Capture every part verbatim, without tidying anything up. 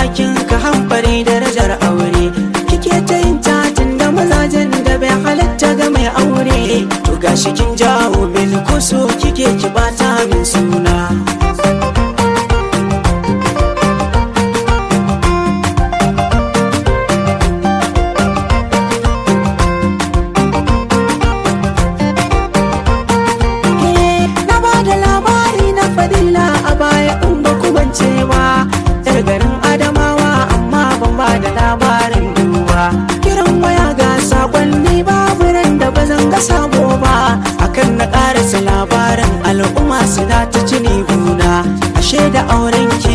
bakin ka hambare darajar aure kike ta yin tatin da mazajen da bai halatta ga mai aure to gashi kin jawo min kuso kike ki bata min suna Fadila a baya in ba ku bance ba yar garin Adamawa amma ban ba da labarin duba kiran waya ga sakonni babu ran da bazan ga sabo ba akan na karasa labarin al'umma suna ta cini guna ashe da auren ki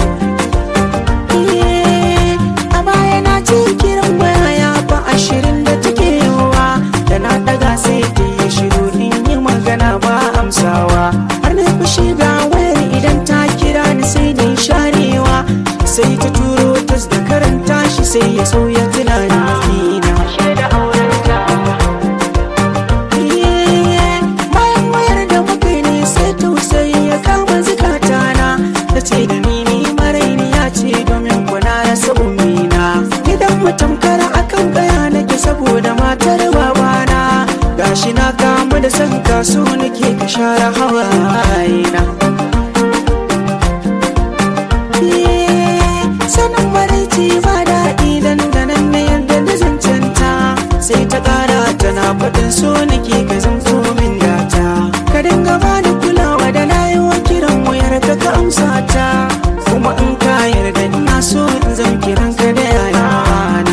a baya na ci kiran waya ya fa ashirin da take yawa da na daga sai ta yi shiru in yi magana ba amsawa har na fushi ga wayar idan ta kira ni sai ni sharewa sai ta turo tas da karanta shi sai ya sauya tunani na bayan wayar da muka ne sai tausayi ya kama zukatana ta ce da ni ni maraini ya ce domin kuna rasa umina gidan mutum kara akan gaya nake saboda matar babana gashi na kama da san kaso nake ka share hawayena sanin maraici ba daɗi dandanan na yadda da zancanta sai ta ƙara tana faɗin so nake ka zanto min gata ka dinga bani kulawa da na yi wa kiran wayar ka ka amsa ta kuma in ka yarda ina so in zan kiran ka da yana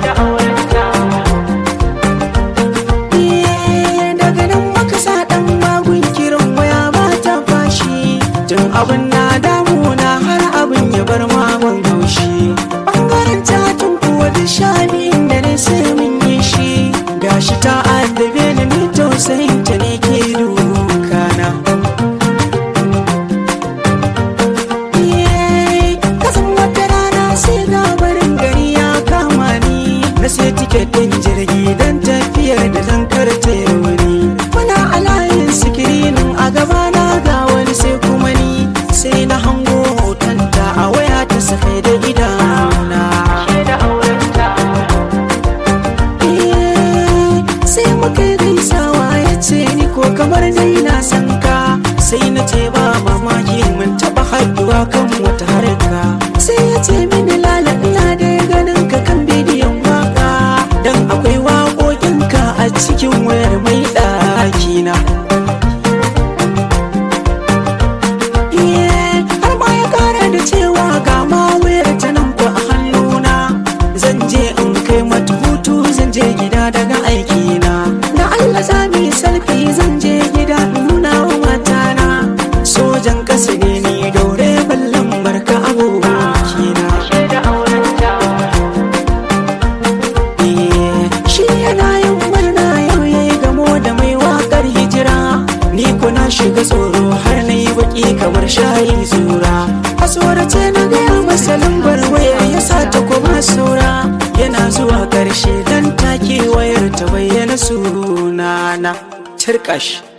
daga nan maka sa ɗan magun kiran waya ba ta fashi tun abin na damuna har abin ya bar magun haushi ɓangaren tatin kuwa da shabin da ne sai mun yi shi gashi ta addabe ni ni tausayin ta ne ke dukana kasan wata rana sai gabarin gari ya kama ni na sai tiket ɗin jirgi don tafiyar da zan karta wuri muna a layin sikirinin a gabana ga wani sai kuma ni sai na hango hotonta a waya ta sakai da idana sai muka yi gaisawa ya ce ni ko kamar dai na san ka sai na ce ba mamaki mun taɓa haɗuwa kan wata harka sai ya ce mini lala ina da ganin ka kan bidiyon waka don akwai waƙoƙinka a cikin wayar mai ɗakina har ma ya ƙara da cewa ga ma wayar ta nan ko a hannuna zan je in kai mata hutu zan je gida daga aikina da Allah za mu yi salfi zan je gida in nuna wa matana sojan ƙasa ne ni daure ballan barka abokina shi yana yin murna yau yayi gamo da mai waƙar hijira ni ko na shiga tsoro har na yi baki kamar shayi zura a tsorace na gaya masa lambar wayar ya sa ta kuma saura yana zuwa ƙarshe dan take wayar ta bayyana sunana turkash